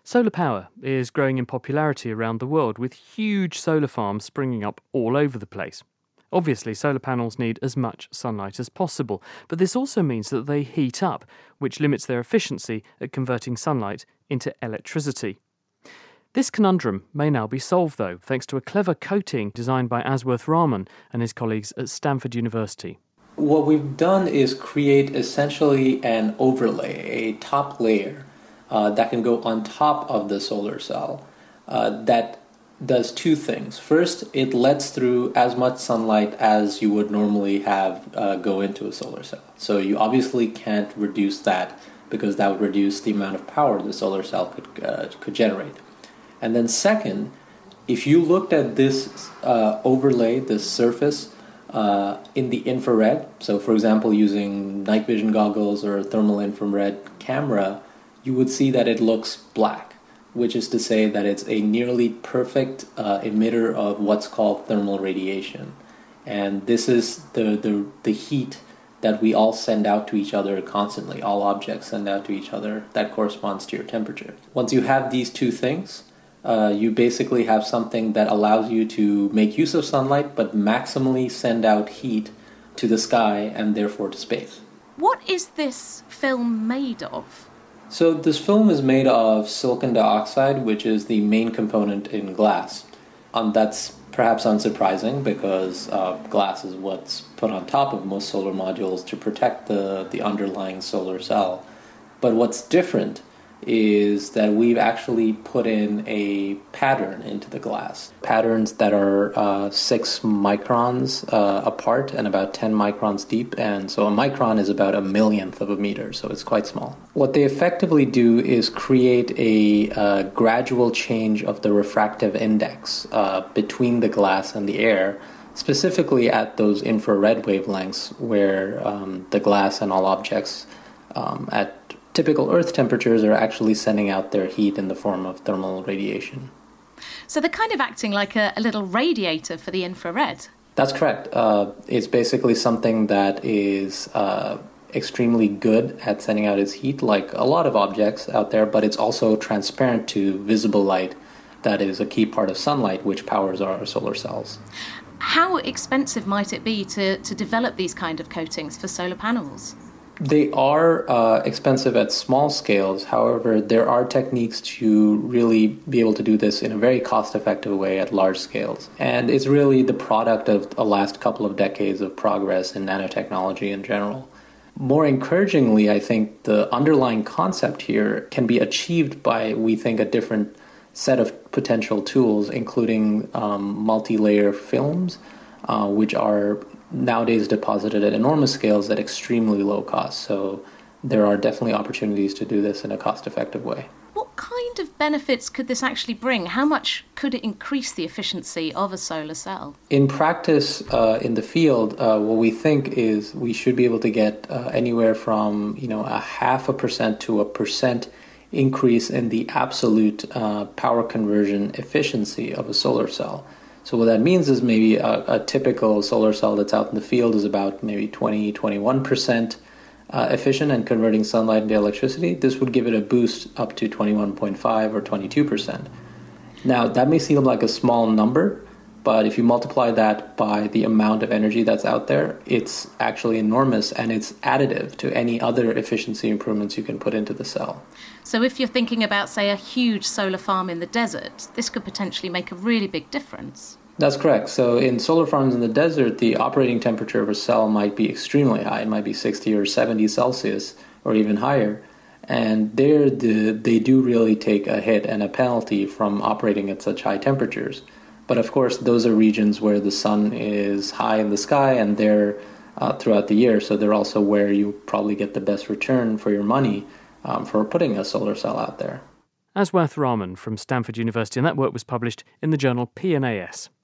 Solar power is growing in popularity around the world, with huge solar farms springing up all over the place. Obviously, solar panels need as much sunlight as possible, but this also means that they heat up, which limits their efficiency at converting sunlight into electricity. This conundrum may now be solved, though, thanks to a clever coating designed by Aswath Raman and his colleagues at Stanford University. What we've done is create essentially an overlay, a top layer that can go on top of the solar cell that does two things. First, it lets through as much sunlight as you would normally have go into a solar cell. So you obviously can't reduce that because that would reduce the amount of power the solar cell could generate. And then second, if you looked at this overlay, this surface, in the infrared, so for example using night vision goggles or a thermal infrared camera, you would see that it looks black, which is to say that it's a nearly perfect emitter of what's called thermal radiation. And this is the heat that we all send out to each other constantly. All objects send out to each other. That corresponds to your temperature. Once you have these two things, you basically have something that allows you to make use of sunlight but maximally send out heat to the sky and therefore to space. What is this film made of? So this film is made of silicon dioxide, which is the main component in glass. That's perhaps unsurprising because glass is what's put on top of most solar modules to protect the underlying solar cell. But what's different is that we've actually put in a pattern into the glass. Patterns that are 6 microns apart and about 10 microns deep, and so a micron is about a millionth of a meter, so it's quite small. What they effectively do is create a gradual change of the refractive index between the glass and the air, specifically at those infrared wavelengths where the glass and all objects at typical Earth temperatures are actually sending out their heat in the form of thermal radiation. So they're kind of acting like a little radiator for the infrared. That's correct. It's basically something that is extremely good at sending out its heat, like a lot of objects out there, but it's also transparent to visible light. That is a key part of sunlight, which powers our solar cells. How expensive might it be to develop these kind of coatings for solar panels? They are expensive at small scales. However, there are techniques to really be able to do this in a very cost-effective way at large scales. And it's really the product of the last couple of decades of progress in nanotechnology in general. More encouragingly, I think the underlying concept here can be achieved by, we think, a different set of potential tools, including multi-layer films, which are nowadays deposited at enormous scales at extremely low cost. So there are definitely opportunities to do this in a cost-effective way. What kind of benefits could this actually bring? How much could it increase the efficiency of a solar cell? In practice, in the field, what we think is we should be able to get anywhere from 0.5% to 1% increase in the absolute power conversion efficiency of a solar cell. So what that means is maybe a typical solar cell that's out in the field is about maybe 21% efficient and converting sunlight into electricity. This would give it a boost up to 21.5 or 22%. Now, that may seem like a small number, but if you multiply that by the amount of energy that's out there, it's actually enormous, and it's additive to any other efficiency improvements you can put into the cell. So if you're thinking about, say, a huge solar farm in the desert, this could potentially make a really big difference. That's correct. So in solar farms in the desert, the operating temperature of a cell might be extremely high. It might be 60 or 70 Celsius or even higher. And there they do really take a hit and a penalty from operating at such high temperatures. But of course, those are regions where the sun is high in the sky, and they're throughout the year. So they're also where you probably get the best return for your money for putting a solar cell out there. Aswath Raman from Stanford University, and that work was published in the journal PNAS.